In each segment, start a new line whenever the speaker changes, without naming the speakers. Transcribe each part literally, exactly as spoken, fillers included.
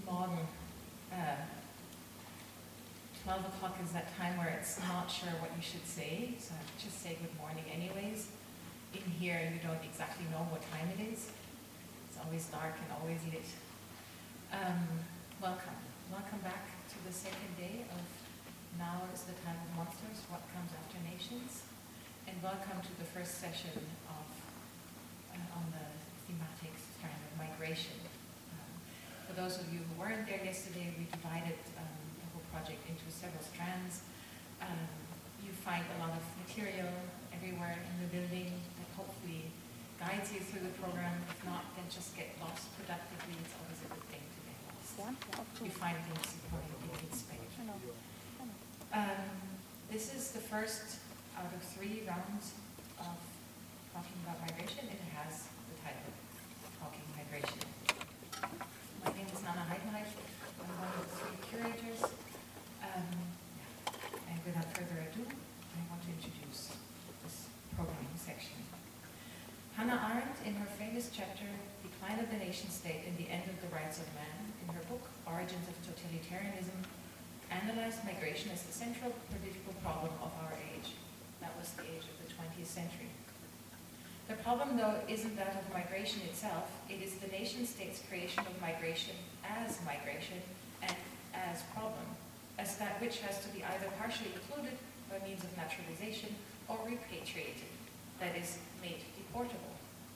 Morgen. Uh, twelve o'clock is that time where it's not sure what you should say, so I just say good morning anyways. In here you don't exactly know what time it is. It's always dark and always lit. Um, welcome. Welcome back to the second day of Now is the Time of Monsters, What Comes After Nations. And welcome to the first session of uh, on the thematic strand of migration. Um, for those of you who weren't there yesterday, we divided um, the whole project into several strands. Um, you find a lot of material everywhere in the building that hopefully guides you through the program. If not, then just get lost productively. It's always a good thing to get lost. You find things supporting you in space. Um, this is the first out of three rounds of talking about migration. It has the title, Talking Migration. My name is Nana Heidenreich. I'm one of the three curators. Um, and without further ado, I want to introduce this programming section. Hannah Arendt, in her famous chapter, Decline of the Nation State and the End of the Rights of Man, in her book, Origins of Totalitarianism, analyzed migration as the central political problem of our age. That was the age of the twentieth century. The problem, though, isn't that of migration itself. It is the nation-state's creation of migration as migration and as problem, as that which has to be either partially included by means of naturalization or repatriated, that is, made deportable.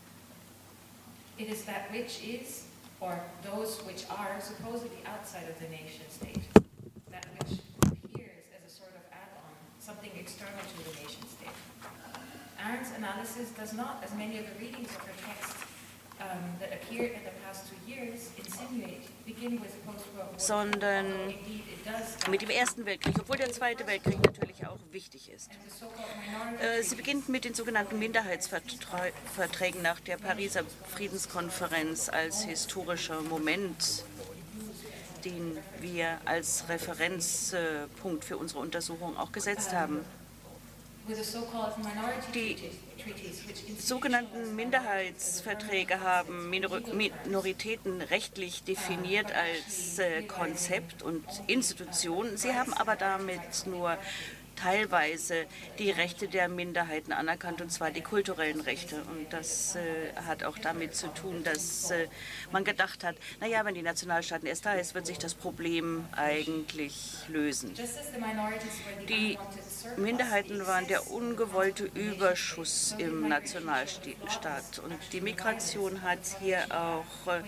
It is that which is, or those which are, supposedly outside of the nation-state, that which appears as a sort of add-on, something external to the nation-state. Arendt's analysis does not, as many of the readings of her text um, that appeared in the past two years, insinuate, begin with post-World War,
sondern
indeed it does,
mit dem Ersten Weltkrieg, obwohl der Zweite Weltkrieg natürlich auch wichtig ist.
and the so-called minority
Äh, Sie beginnt mit den sogenannten Minderheitsverträgen nach der Pariser Friedenskonferenz als historischer Moment, den wir als Referenzpunkt für unsere Untersuchung auch gesetzt haben.
with the so-called minority
Die
treaties, treaties which institutionalize
sogenannten Minderheitsverträge haben Minor Minoritäten rechtlich definiert als äh, Konzept und Institution. Sie haben aber damit nur teilweise die Rechte der Minderheiten anerkannt, und zwar die kulturellen Rechte. Und das äh, hat auch damit zu tun, dass äh, man gedacht hat, naja, wenn die Nationalstaaten erst da ist, wird sich das Problem eigentlich lösen.
just as the minorities were the
Die
unwanted surplus,
Minderheiten waren der ungewollte Überschuss im Nationalstaat. Und die Migration hat hier auch äh,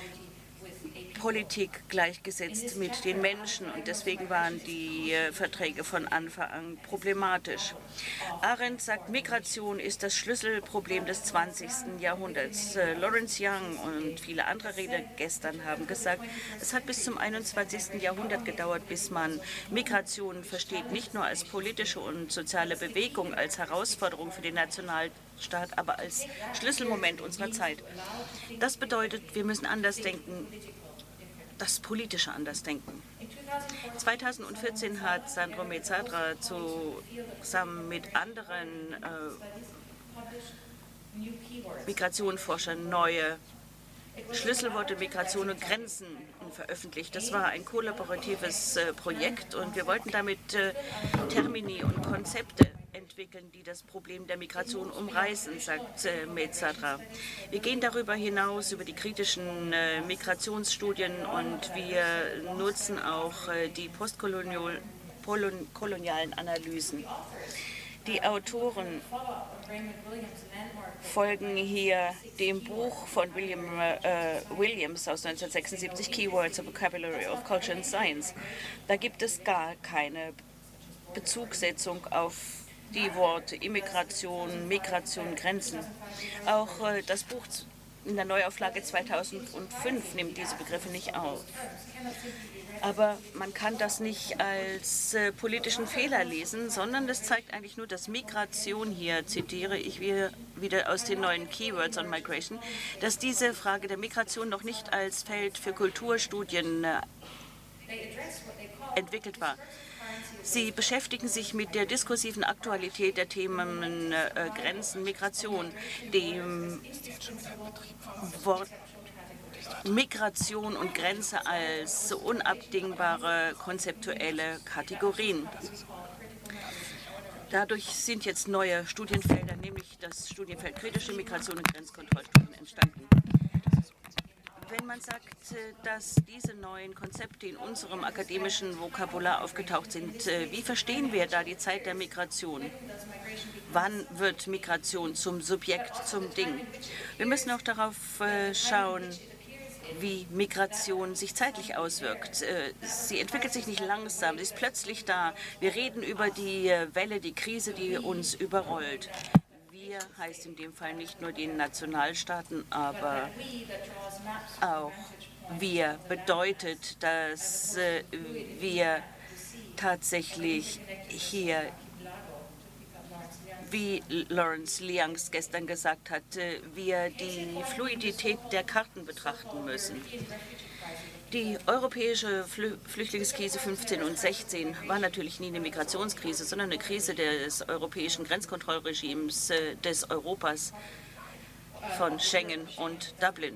Politik gleichgesetzt mit den Menschen, und deswegen waren die äh, Verträge von Anfang an problematisch. Arendt sagt, Migration ist das Schlüsselproblem des zwanzigsten Jahrhunderts. Äh, Lawrence Young und viele andere Redegäste haben gesagt, es hat bis zum einundzwanzigsten Jahrhundert gedauert, bis man Migration versteht, nicht nur als politische und soziale Bewegung, als Herausforderung für den Nationalstaat, aber als Schlüsselmoment unserer Zeit. Das bedeutet, wir müssen anders denken, das politische Andersdenken. zweitausendvierzehn hat Sandro Mezzadra zusammen mit anderen äh, Migrationsforschern neue Schlüsselworte Migration und Grenzen veröffentlicht. Das war ein kollaboratives äh, Projekt, und wir wollten damit äh, Termini und Konzepte entwickeln, die das Problem der Migration umreißen, sagt äh, Mezzadra. Wir gehen darüber hinaus über die kritischen äh, Migrationsstudien, und wir nutzen auch äh, die postkolonialen Analysen. Die Autoren folgen hier dem Buch von William äh, Williams aus neunzehnhundertsechsundsiebzig, Keywords, a Vocabulary of Culture and Science. Da gibt es gar keine Bezugssetzung auf die Worte Immigration, Migration, Grenzen. Auch äh, das Buch in der Neuauflage zweitausendfünf nimmt diese Begriffe nicht auf. Aber man kann das nicht als äh, politischen Fehler lesen, sondern das zeigt eigentlich nur, dass Migration, hier zitiere ich wieder aus den neuen Keywords on Migration, dass diese Frage der Migration noch nicht als Feld für Kulturstudien äh, entwickelt war. Sie beschäftigen sich mit der diskursiven Aktualität der Themen äh, Grenzen, Migration, dem Wort Migration und Grenze als unabdingbare konzeptuelle Kategorien. Dadurch sind jetzt neue Studienfelder, nämlich das Studienfeld kritische Migration und Grenzkontrollstudien, entstanden. Wenn man sagt, dass diese neuen Konzepte in unserem akademischen Vokabular aufgetaucht sind, wie verstehen wir da die Zeit der Migration? Wann wird Migration zum Subjekt, zum Ding? Wir müssen auch darauf schauen, wie Migration sich zeitlich auswirkt. Sie entwickelt sich nicht langsam, sie ist plötzlich da. Wir reden über die Welle, die Krise, die uns überrollt. Wir heißt in dem Fall nicht nur die Nationalstaaten, aber auch wir bedeutet, dass wir tatsächlich hier, wie Lawrence Liang gestern gesagt hat, wir die Fluidität der Karten betrachten müssen. Die europäische Flü Flüchtlingskrise fünfzehn und sechzehn war natürlich nie eine Migrationskrise, sondern eine Krise des europäischen Grenzkontrollregimes äh, des Europas von Schengen und Dublin.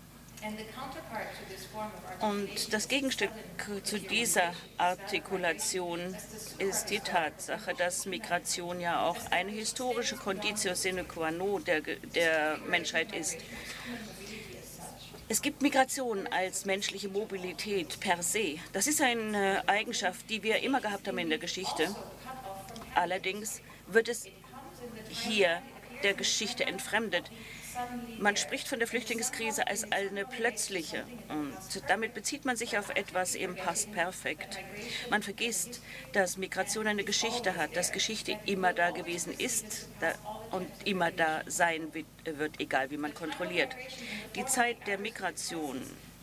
Und das Gegenstück zu dieser Artikulation ist die Tatsache, dass Migration ja auch eine historische Conditio sine qua non der, der Menschheit ist. Es gibt Migration als menschliche Mobilität per se. Das ist eine Eigenschaft, die wir immer gehabt haben in der Geschichte. Allerdings wird es hier der Geschichte entfremdet. Man spricht von der Flüchtlingskrise als eine plötzliche und damit bezieht man sich auf etwas im Pastperfekt. Man vergisst, dass Migration eine Geschichte hat, dass Geschichte immer da gewesen ist und immer da sein wird, egal wie man kontrolliert. Die Zeit der Migration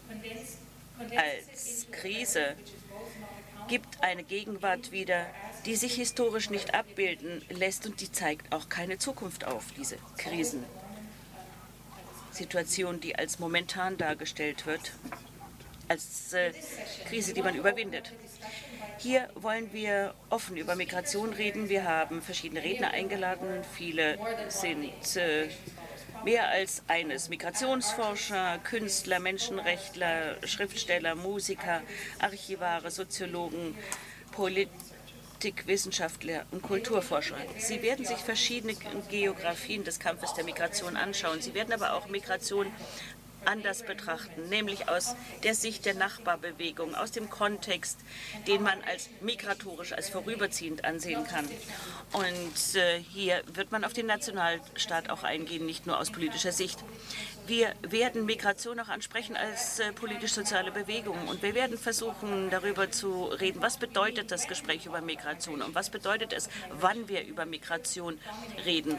als Krise gibt eine Gegenwart wieder, die sich historisch nicht abbilden lässt und die zeigt auch keine Zukunft auf, diese Krisen. Situation, die als momentan dargestellt wird, als äh, Krise, die man überwindet. Hier wollen wir offen über Migration reden. Wir haben verschiedene Redner eingeladen. Viele sind äh, mehr als eines. Migrationsforscher, Künstler, Menschenrechtler, Schriftsteller, Musiker, Archivare, Soziologen, Politiker, Wissenschaftler und Kulturforscher. Sie werden sich verschiedene Geografien des Kampfes der Migration anschauen. Sie werden aber auch Migration anders betrachten, nämlich aus der Sicht der Nachbarbewegung, aus dem Kontext, den man als migratorisch, als vorüberziehend ansehen kann. Und äh, hier wird man auf den Nationalstaat auch eingehen, nicht nur aus politischer Sicht. Wir werden Migration auch ansprechen als äh, politisch-soziale Bewegung und wir werden versuchen, darüber zu reden, was bedeutet das Gespräch über Migration und was bedeutet es, wann wir über Migration reden.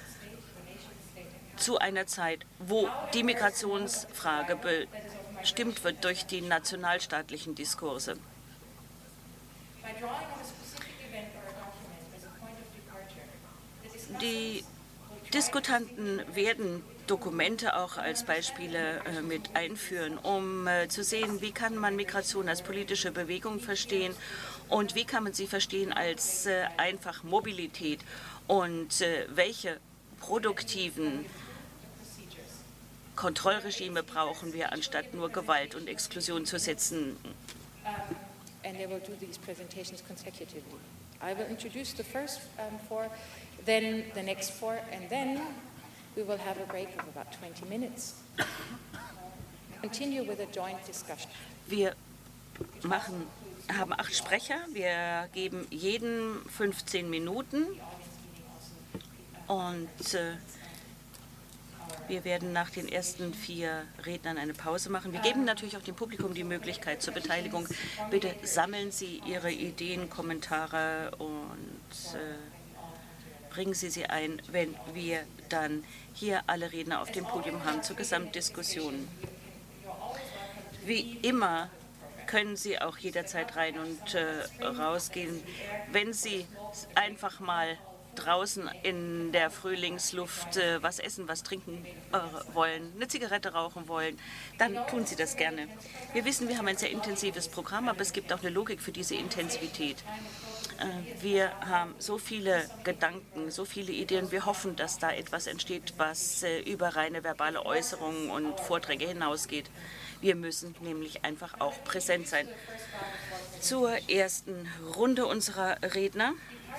Zu einer Zeit, wo die Migrationsfrage bestimmt wird durch die nationalstaatlichen Diskurse. Die Diskutanten werden Dokumente auch als Beispiele äh, mit einführen, um äh, zu sehen, wie kann man Migration als politische Bewegung verstehen und wie kann man sie verstehen als äh, einfach Mobilität und äh, welche produktiven Kontrollregime brauchen wir, anstatt nur Gewalt und Exklusion zu setzen.
And they will do these presentations consecutively. I will introduce the first um, four, then the next four, and then we will have a break of about twenty minutes. Continue with a joint discussion.
Wir machen, haben acht Sprecher. Wir geben jedem fünfzehn Minuten und äh, wir werden nach den ersten vier Rednern eine Pause machen. Wir geben natürlich auch dem Publikum die Möglichkeit zur Beteiligung. Bitte sammeln Sie Ihre Ideen, Kommentare und äh, bringen Sie sie ein, wenn wir dann hier alle Redner auf dem Podium haben zur Gesamtdiskussion. Wie immer können Sie auch jederzeit rein und äh, rausgehen. Wenn Sie einfach mal draußen in der Frühlingsluft äh, was essen, was trinken äh, wollen, eine Zigarette rauchen wollen, dann tun sie das gerne. Wir wissen, wir haben ein sehr intensives Programm, aber es gibt auch eine Logik für diese Intensivität. Äh, wir haben so viele Gedanken, so viele Ideen. Wir hoffen, dass da etwas entsteht, was äh, über reine verbale Äußerungen und Vorträge hinausgeht. Wir müssen nämlich einfach auch präsent sein. Zur ersten Runde unserer Redner.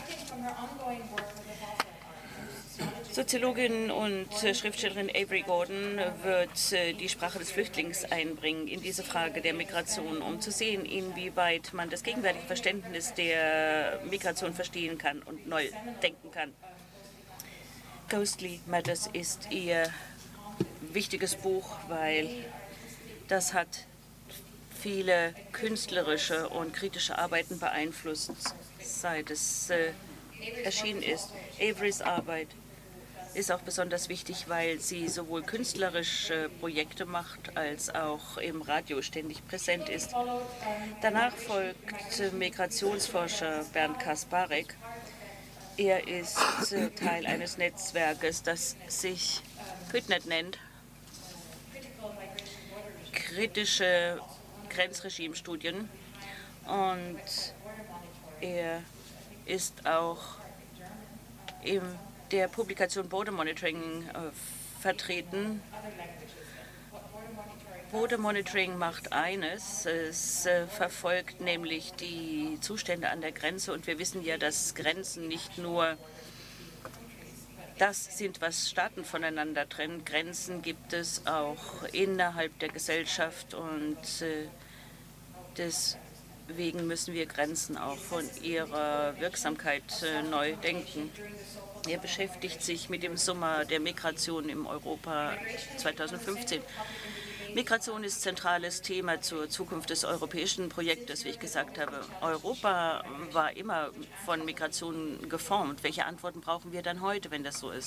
Soziologin und Schriftstellerin Avery Gordon wird die Sprache des Flüchtlings einbringen in diese Frage der Migration, um zu sehen, inwieweit man das gegenwärtige Verständnis der Migration verstehen kann und neu denken kann. Ghostly Matters ist ihr wichtiges Buch, weil das hat viele künstlerische und kritische Arbeiten beeinflusst, seit es äh, erschienen ist. Averys Arbeit ist auch besonders wichtig, weil sie sowohl künstlerische Projekte macht, als auch im Radio ständig präsent ist. Danach folgt Migrationsforscher Bernd Kasparek. Er ist äh, Teil eines Netzwerkes, das sich QuitNet nennt. Kritische Grenzregimestudien, und er ist auch in der Publikation Border Monitoring äh, vertreten. Border Monitoring macht eines, es äh, verfolgt nämlich die Zustände an der Grenze, und wir wissen ja, dass Grenzen nicht nur das sind, was Staaten voneinander trennen. Grenzen gibt es auch innerhalb der Gesellschaft, und äh, deswegen müssen wir Grenzen auch von ihrer Wirksamkeit äh, neu denken. Er beschäftigt sich mit dem Sommer der Migration im Europa zweitausendfünfzehn. Migration ist zentrales Thema zur Zukunft des europäischen Projektes, wie ich gesagt habe. Europa war immer von Migration geformt. Welche Antworten brauchen wir dann heute, wenn das so ist?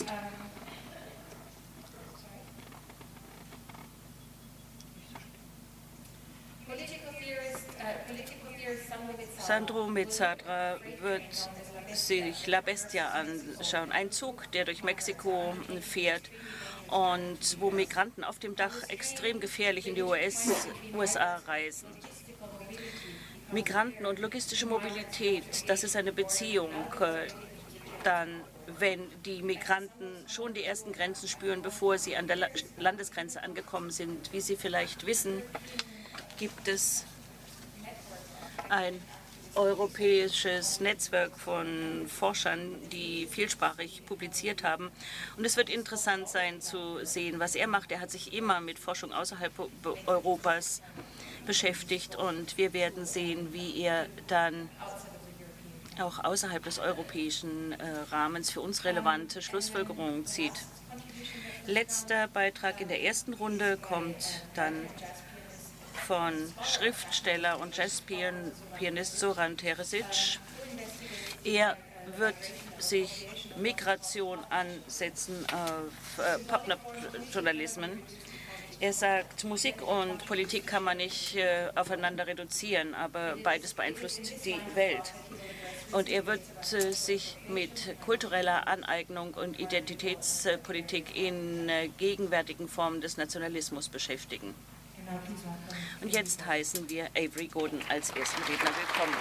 Sandro Mezzadra wird sich La Bestia anschauen, ein Zug, der durch Mexiko fährt und wo Migranten auf dem Dach extrem gefährlich in die U S A reisen. Migranten und logistische Mobilität, das ist eine Beziehung. Dann, wenn die Migranten schon die ersten Grenzen spüren, bevor sie an der Landesgrenze angekommen sind. Wie Sie vielleicht wissen, gibt es ein europäisches Netzwerk von Forschern, die vielsprachig publiziert haben. Und es wird interessant sein zu sehen, was er macht. Er hat sich immer mit Forschung außerhalb Europas beschäftigt, und wir werden sehen, wie er dann auch außerhalb des europäischen äh, Rahmens für uns relevante Schlussfolgerungen zieht. Letzter Beitrag in der ersten Runde kommt dann von Schriftsteller und Jazzpianist Zoran Terzic. Er wird sich Migration ansetzen auf äh, Pop-Journalismen. Er sagt, Musik und Politik kann man nicht äh, aufeinander reduzieren, aber beides beeinflusst die Welt. Und er wird äh, sich mit kultureller Aneignung und Identitätspolitik in äh, gegenwärtigen Formen des Nationalismus beschäftigen. Und jetzt heißen wir Avery Gordon als ersten Redner willkommen.